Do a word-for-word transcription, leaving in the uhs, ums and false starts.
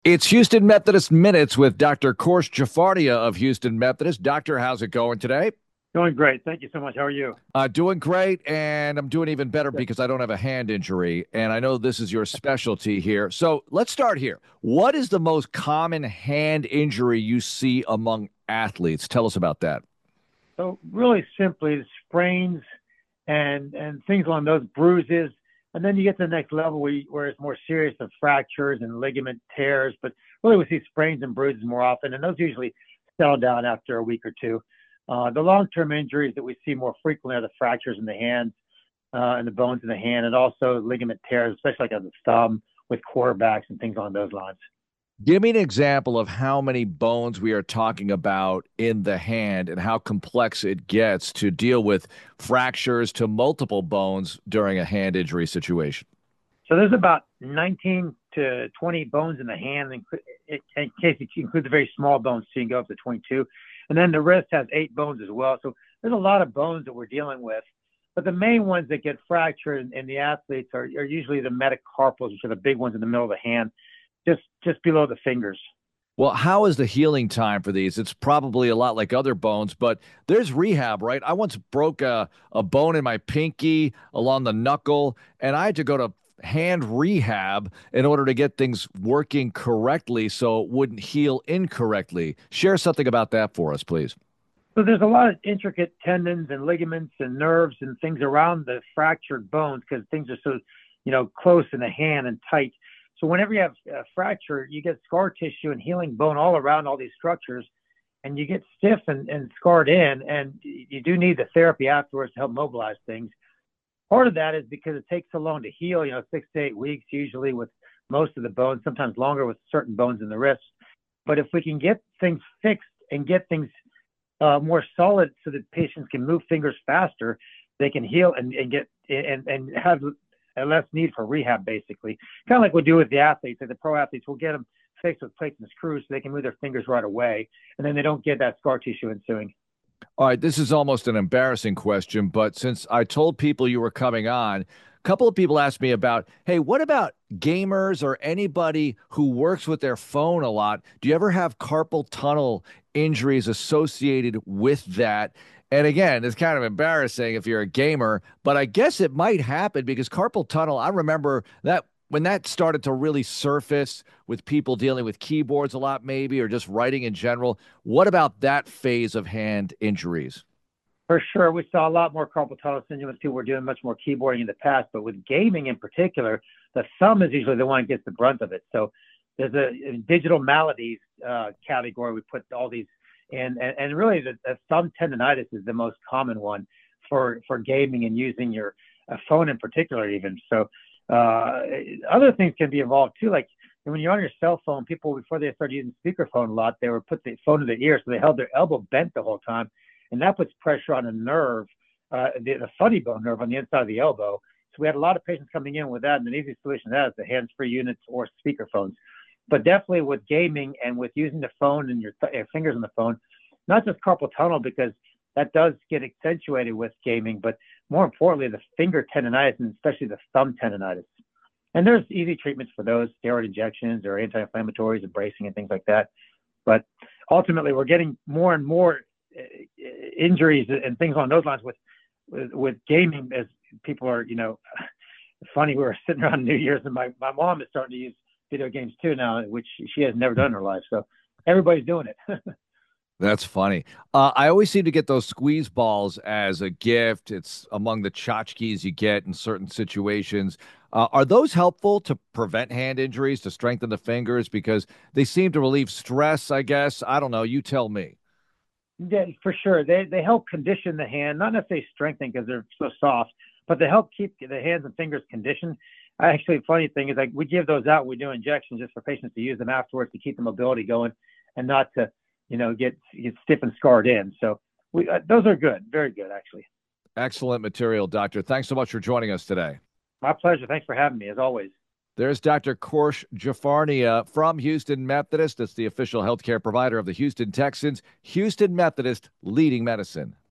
It's Houston Methodist Minutes with Doctor Kors Jafardia of Houston Methodist. Doctor, how's it going today? Doing great. Thank you so much. How are you? Uh, doing great, and I'm doing even better Good. because I don't have a hand injury, and I know this is your specialty here. So let's start here. What is the most common hand injury you see among athletes? Tell us about that. So really simply, the sprains and and things along those bruises, and then you get to the next level where, you, where it's more serious of fractures and ligament tears. But really, we see sprains and bruises more often, and those usually settle down after a week or two. Uh, the long-term injuries that we see more frequently are the fractures in the hands uh, and the bones in the hand, and also ligament tears, especially like on the thumb with quarterbacks and things along those lines. Give me an example of how many bones we are talking about in the hand and how complex it gets to deal with fractures to multiple bones during a hand injury situation. So there's about nineteen to twenty bones in the hand, in, in case you include the very small bones, so you can go up to twenty-two. And then the wrist has eight bones as well. So there's a lot of bones that we're dealing with. But the main ones that get fractured in, in the athletes are, are usually the metacarpals, which are the big ones in the middle of the hand, just just below the fingers. Well, how is the healing time for these? It's probably a lot like other bones, but there's rehab, right? I once broke a, a bone in my pinky along the knuckle, and I had to go to hand rehab in order to get things working correctly so it wouldn't heal incorrectly. Share something about that for us, please. So there's a lot of intricate tendons and ligaments and nerves and things around the fractured bones because things are so, you know, close in the hand and tight. So whenever you have a fracture, you get scar tissue and healing bone all around all these structures, and you get stiff and, and scarred in, and you do need the therapy afterwards to help mobilize things. Part of that is because it takes so long to heal, you know, six to eight weeks usually with most of the bones, sometimes longer with certain bones in the wrist. But if we can get things fixed and get things uh, more solid so that patients can move fingers faster, they can heal and, and get and, and have a less need for rehab, basically. Kind of like we do with the athletes, like the pro athletes, we'll get them fixed with plates and screws so they can move their fingers right away, and then they don't get that scar tissue ensuing. All right, this is almost an embarrassing question, but since I told people you were coming on, a couple of people asked me about, hey, what about gamers or anybody who works with their phone a lot? Do you ever have carpal tunnel injuries associated with that? And again, it's kind of embarrassing if you're a gamer, but I guess it might happen because carpal tunnel, I remember that when that started to really surface with people dealing with keyboards a lot, maybe, or just writing in general. What about that phase of hand injuries? For sure, we saw a lot more carpal tunnel syndrome as people were doing much more keyboarding in the past, but with gaming in particular, the thumb is usually the one that gets the brunt of it. So there's a, a digital maladies uh, category. We put all these in, and, and really the, the thumb tendonitis is the most common one for for gaming and using your uh, phone in particular, even. So uh, other things can be involved too, like when you're on your cell phone, people before they started using speakerphone a lot, they would put the phone to their ear, so they held their elbow bent the whole time, and that puts pressure on a nerve, uh, the, the funny bone nerve on the inside of the elbow. So we had a lot of patients coming in with that, and an easy solution to that is the hands-free units or speakerphones. But definitely with gaming and with using the phone and your, th- your fingers on the phone, not just carpal tunnel because that does get accentuated with gaming, but more importantly, the finger tendonitis and especially the thumb tendonitis. And there's easy treatments for those, steroid injections or anti-inflammatories and bracing and things like that. But ultimately, we're getting more and more uh, injuries and things along those lines with, with with gaming as people are, you know, funny. We were sitting around New Year's and my, my mom is starting to use video games too now, which she has never done in her life. So everybody's doing it. That's funny. Uh, I always seem to get those squeeze balls as a gift. It's among the tchotchkes you get in certain situations. Uh, are those helpful to prevent hand injuries, to strengthen the fingers? Because they seem to relieve stress, I guess. I don't know. You tell me. Yeah, for sure. They they help condition the hand, not necessarily strengthen because they're so soft, but they help keep the hands and fingers conditioned. Actually, funny thing is like we give those out. We do injections just for patients to use them afterwards to keep the mobility going and not to, you know, get get stiff and scarred in. So we uh, those are good, very good actually. Excellent material, Doctor. Thanks so much for joining us today. My pleasure. Thanks for having me as always. There's Doctor Korsh Jafarnia from Houston Methodist. It's the official healthcare provider of the Houston Texans. Houston Methodist, leading medicine.